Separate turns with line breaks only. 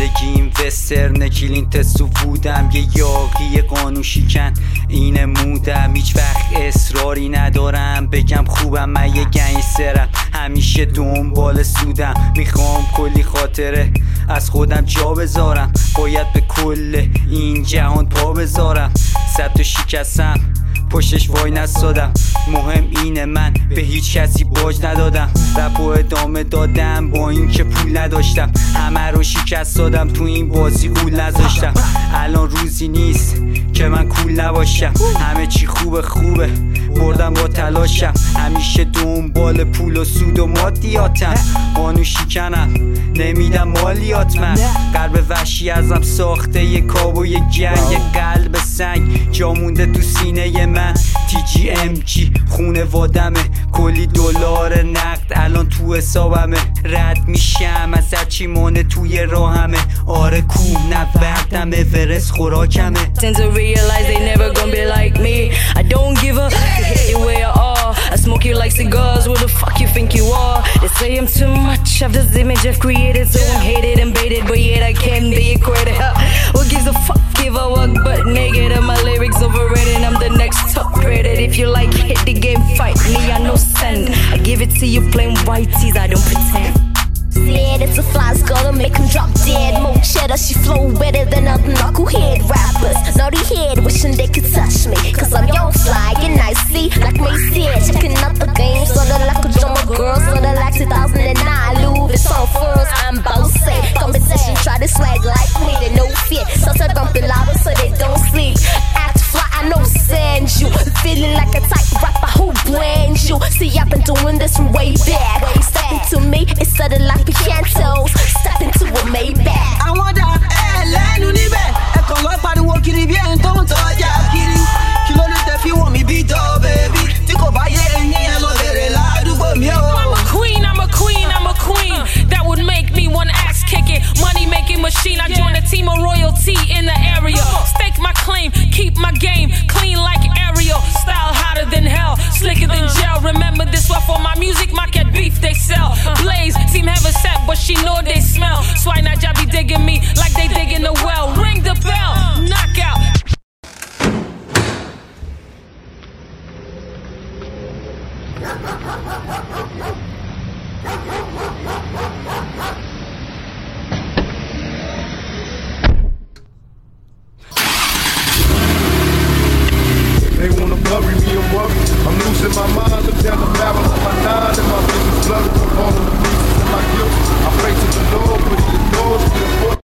زندگیم وسترن کلینت سفودم، یه یاقی قانون شکن این مودم. هیچ وقت اصراری ندارم بگم خوبم، من یه گنگسترم همیشه دنبال سودم. میخوام کلی خاطره از خودم جا بذارم، باید به کل این جهان پا بذارم. 100 تا شکستم پشتش وای نستادم، مهم اینه من به هیچ کسی باج ندادم. رپ و ادامه دادم با این که پول نداشتم، همه رو شکست دادم تو این بازی قول نذاشتم. الان روزی نیست که من کول نباشم، همه چی خوبه بردم با تلاشم. همیشه دنبال پول و سود و مادیاتم، قانون شکنم نمیدم مالیات. من قلب وحشی ازم ساخته یه کاب و یه گنگ، یه قلب سنگ جا مونده تو سینه من. TGMG خونوادمه، کلی دلار نقد الان تو حسابمه. رد میشم از هرچی مونه توی راهمه، آره کوه نوردمه ورس خوراکمه.
Tend to realize they never gonna be like me. I don't give a hate the way I are. I smoke you like cigars, who the fuck you think you are? They say I'm too much of this image I've created, so I'm hated and baited, but yet I can't be equated. What gives a fuck if I walk butt naked and my lyrics overrated? I'm the next top rated. If you like hit the game, fight me, I no send. I give it to you plain white tees, I don't pretend.
Said it's a fly's gonna make him drop dead. More cheddar, she flow better than other knucklehead rappers. Naughty head, wishing they could touch me, cause I'm young, fly, and icy. Like May said, checking out the game, sorta like a drummer girl, sorta like 2009. Louis Vuitton furs, I'm bossy. Competition, try to swag like me, they no fear. Sometimes bumping louder so they don't sleep. Act fly, I know send you. Feeling like a type rapper who blends you. See, I've been doing this from way back. Step into me, it's sudden like picantos. Step into a Maybach.
Àwọn ọ̀dà lẹ́nu níbẹ̀, ẹ̀kọ́ lọ́ọ́ pariwo kiri bí ẹni tó ń tọ́jà kiri. Kí ló dé tẹ́ fi wọ̀ mí bí tọ́ bẹ́bí? Tí kò bá yé ẹyin ẹ lọ bèrè ládùúgbò mi o.
I'm a queen, I'm a queen, I'm a queen. That would make me one ass kicking, money making machine. I join a team of royalty in the area. Stake my claim, keep my game clean like Ariel. Style hotter than hell, slicker than gel. Remember this one for my music, market beef they sell. Blaze, team heaven set, but she know they smell. Swine that y'all be digging me like they digging the well. Ring the bell, knockout.
They wanna bury me and worry. I'm losing my mind. Look down the barrel of my 9 and my vision's blurry. All of the pieces in my guilt, I pray to the Lord, but he ignores me.